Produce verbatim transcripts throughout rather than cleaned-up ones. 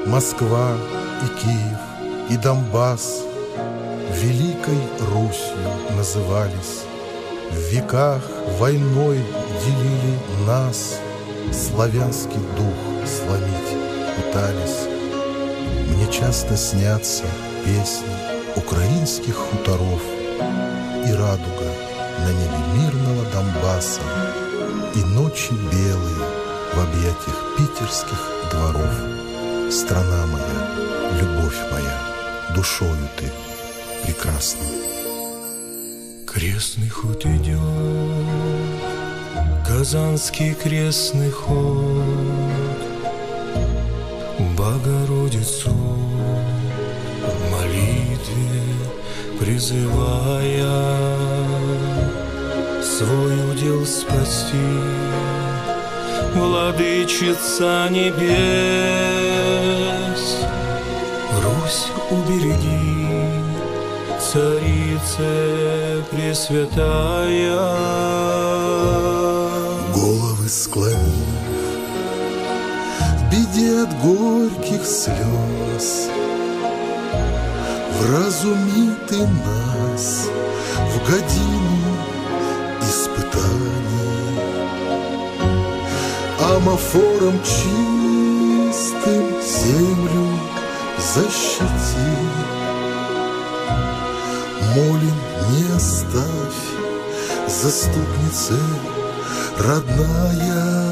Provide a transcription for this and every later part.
Москва и Киев, и Донбасс Великой Русью назывались. В веках войной делили нас, славянский дух сломить пытались. Мне часто снятся песни украинских хуторов и радуга на небе мирного Донбасса, и ночи белые в объятиях питерских дворов. Страна моя, любовь моя, душою ты прекрасна. Крестный ход идет, Казанский крестный ход, Богородицу в молитве призывая, свой удел спаси, Владычица небес, Русь убереги, Царице Пресвятая. Головы склонив, в беде от горьких слез, вразуми ты нас в годину испытаний, амофором чистым землю защити. Молим, не оставь, заступнице родная.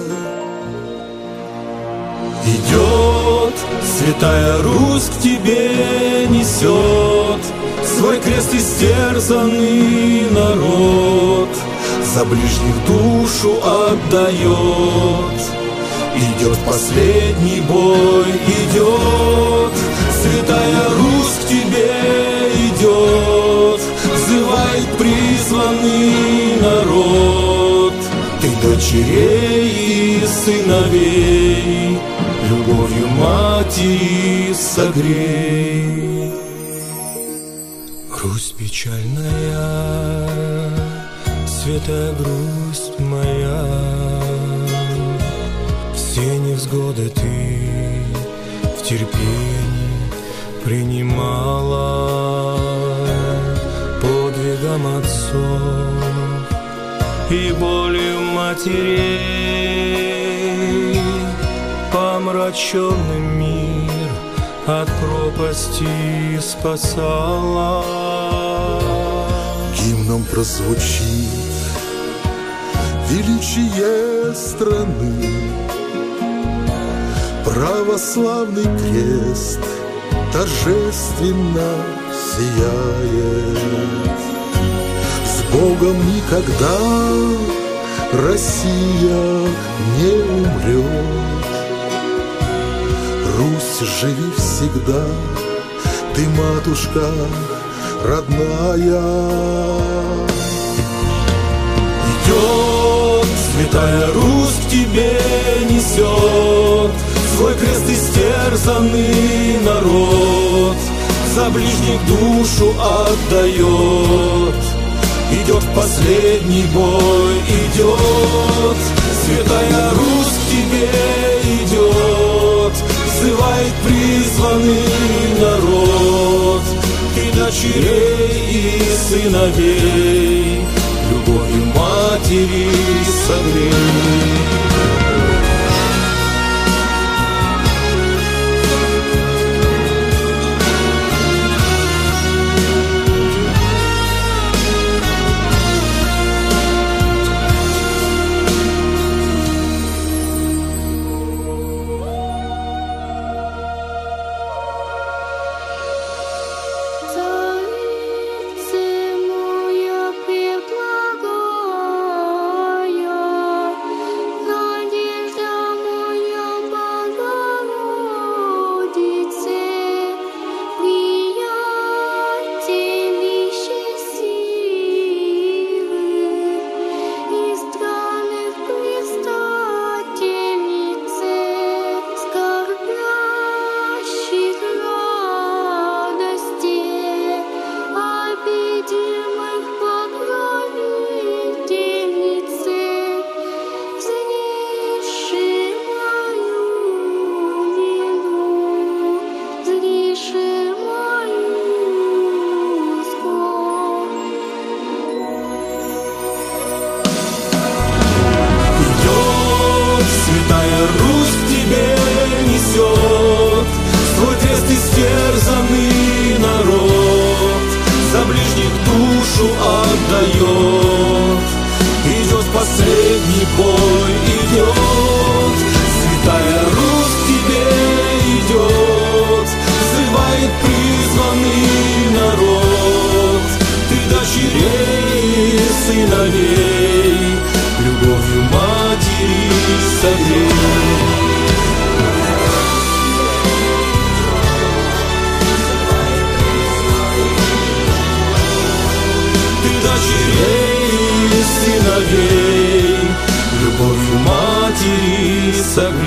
Идет, святая Русь к тебе несет свой крест истерзанный народ, за ближних душу отдает. Идет последний бой, идет, святая Русь к тебе идет, взывает призванный народ. Ты дочерей и сыновей любовью матери согрей. Русь печальная, святая грусть моя, все невзгоды ты в терпении принимала, подвигом отцов и болью матерей помраченный мир от пропасти спасала. Гимном прозвучит величие страны, православный крест торжественно сияет. С Богом никогда Россия не умрет. Русь, живи всегда, ты, матушка родная. Идет, святая Русь к тебе несет свой крест истерзанный народ, за ближних душу отдает. Идет в последний бой, идет, святая Русь к тебе идет, взывает призванный народ. Ты дочерей и сыновей любовью матери согрей. Царице моя преблагая, дочерей и сыновей, любовью матери согрей.